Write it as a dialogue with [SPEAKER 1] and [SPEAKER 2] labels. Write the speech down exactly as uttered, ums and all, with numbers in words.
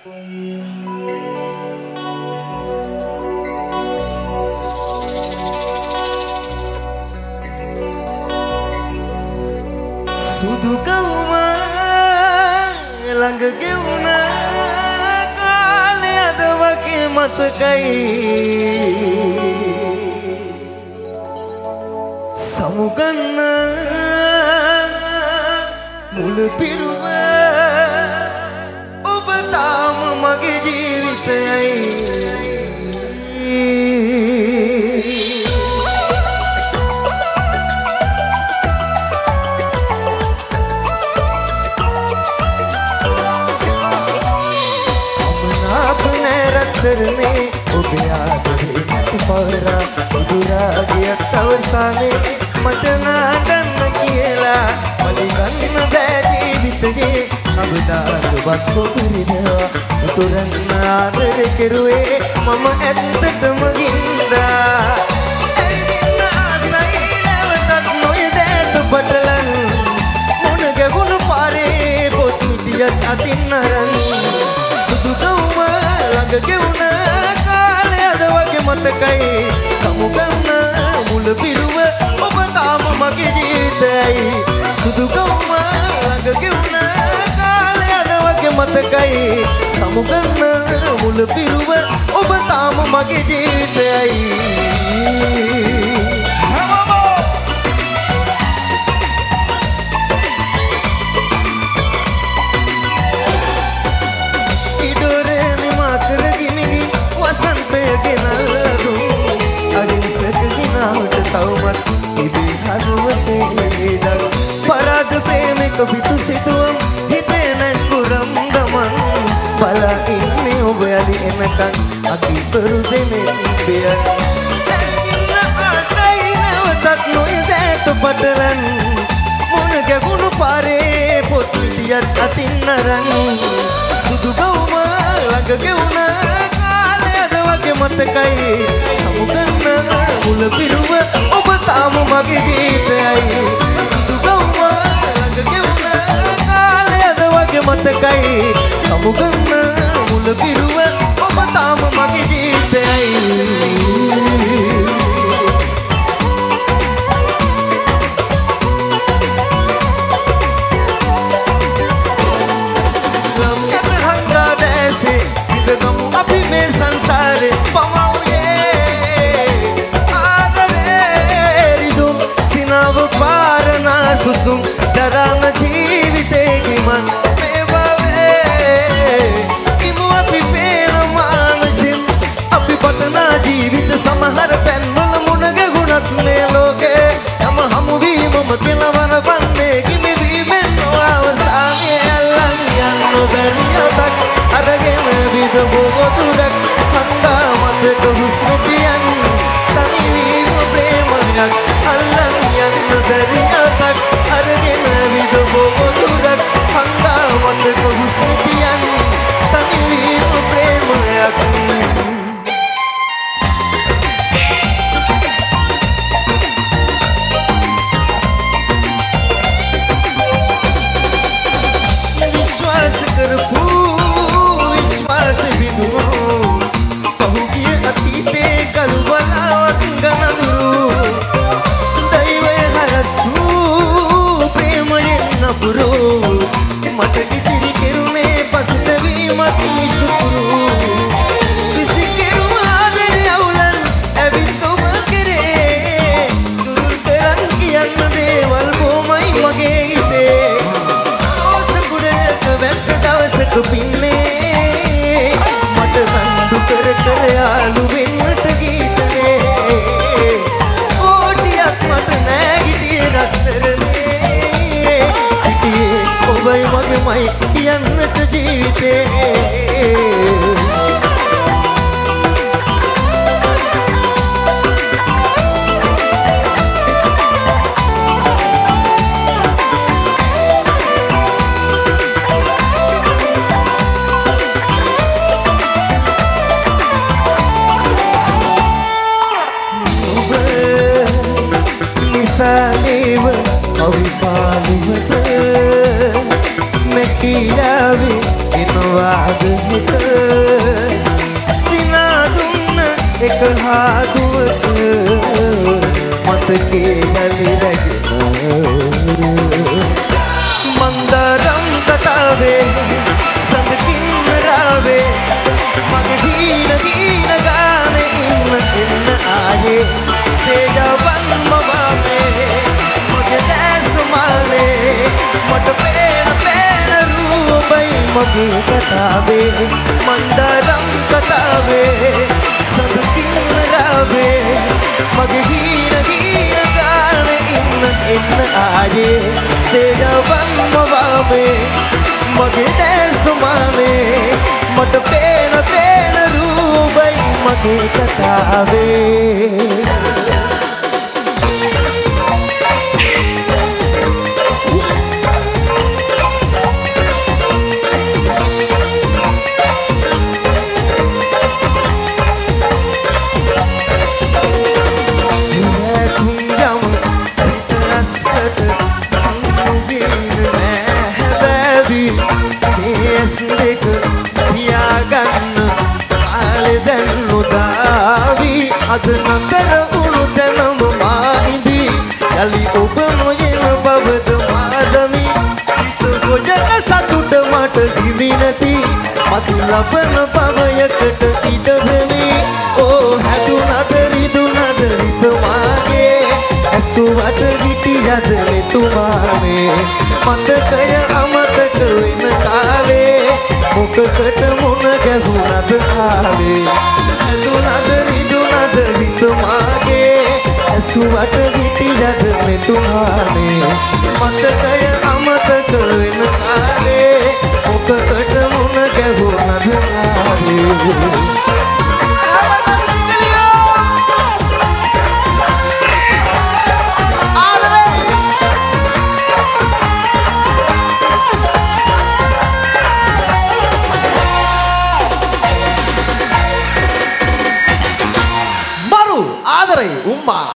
[SPEAKER 1] සුදු කවුම ළඟ ගෙවුණ කාලේ අද වගේ මතකයි සමුගන්න මුළු පිරුව ඔබ තාම මගේ ජීවිතයයි කරනේ ඔබ ආදරේ නැති පවරා උදුරාගියක් අවසානේ මට නාගන්න කියලා මලි ගන්න බෑ ජීවිතේ අබදාරුවක් කොපිරිනවා උතුරන් ආදරේ කෙරුවේ මම ඇත්තටම ගින්දා ඇවිදින්න ආසයි නැවතත් නොයදෑත පටලන් මොන ගැහුණු පාරේ පොත් මිටියක් අතින් අරන් සුදු ගවුම ළඟ ගෙවුණ කාලේ අද වගේ මතකයි සමුගන්න මුල පිරුව ඔබ තාම මගේ ජීවිතයයි සුදු ගවුම ළඟ ගෙවුණ කාලේ අද වගේ මතකයි සමුගන්න මුල පිරුව ඔබ තාම මගේ ජීවිතයයි තවමත් ඉබේ හදවතේ ඉඳන් පරාද ප්‍රේමික පිටු සිතුවම් හිතේ නැකුරම් ගමන් බලා ඉන්නේ ඔබ යලි එනකන් අකි පෙරු දෙනේ බිය ඉන්න ආසයි නැවතත් නොයදෑත පටලන් මොන ගැහුණු පාරේ පොත් පිටියක් අතින් අරන් සුදු ගවුම ළඟ ගෙවුණ කාලේ අද වගේ මතකයි සමුගන්න මුල පිරුව ඔබ තාම මගේ ජීවිතයයි සුදු ගවුම ළඟ ගෙවුණ කාලේ අද වගේ මතකයි සමුගන්න මුල පිරුව ඔබ තාම මගේ ජීවිතයයි අපි මේ සංසාරේ පමවුයේ ආදරේ රිදුම් සිනව පාරනා සුසුම් දරාන ජීවිතේ ගිමන් මේ බවේ ඉමු අපි පේන මානසින් අපි පතනා ජීවිත සමහර තැන්වල මුණ ගැහුණත් මේ ලෝකේ යම හමු වීමම කෙලවර වන්නේ කිමි වීමෙන් නොඅවසානයේ අල්ලන් යන්න බැරි අතක් අරගෙන විද බොගොතුරක් හංගා මතක හුස්මතියන් තනිවීම ප්‍රේමයක් අල්ලන් යන්න බැරි අතක් අරගෙන විද බොගොතුරක් හංගා මතක හුස්මතියන් තනිවීම ප්‍රේමයක් විශ්වාස කරපු පහුගිය අතීතේ කළුවලාවක් ගනඳුරු දෛවය හරසූ ප්‍රේමයෙන් නපුරු මට ඉතිරි කෙරුණේ පසුතැවීමත් විසුකුරු විසිකෙරුම ආදරේ අවුලන් ඇවිත් ඔබ කෙරේ දුරුල් කරන් කියන්න දේවල් බොමයි මගේ හිතේ ඕසකුඩක වැස්ස දවසක පින්නේ රණ්ඩු කර කර යාළු වෙන්නට ගීතනේ ඕටියක් මට නෑගිටියේ රත්තරනේ හිටියේ ඔබයි මගේමයි කියන්නට ජීවිතේ Saliva, avi paluvat, mekiya වෙලාවේ එනවාද හිත සිනා දුන්න එක හාදුවක මතකේ යලි රැගෙන මන්දරම් කතාවේ සඳකින් රාවේ මගේ දීන දීන ගානේ ඉන්න එන්න ආයේ සේජවන් මවාමේ මගේ දැස් මාලේ මට පේන පේන රූපයි මගේ කතාවේ මන්දරම් කතාවේ සඳකින් රාවේ මගේ දීන දීන ගානේ ඉන්න එන්න ආයේ සේජවන් මවාමේ මගේ දැස් මාලේ මට පේන පේන රූපයි මගේ කතාවේ අද නතර වුණු තැනම මා ඉදී යලි ඔබ නොයන බවද මාදමි හිත ගොජන සතුට මට දිවි නැති මතු ලබන බවයකට ඉඩ දෙමි ඕ හැදුනද රිදුනද හිත මාගේ ඇසුවට හිටියද මෙතුමානේ මතකය අමතක වෙන කාලේ මොකකට මොන ගැහුණද ආවේ හැදුනද රිදුනද හිත මාගේ ඇසුවට හිටියද මෙතුමානේ මතකය අමතක වෙන කාලේ මොකකට මොන ගැහුණද ආවේ
[SPEAKER 2] ආදරේ උම්මා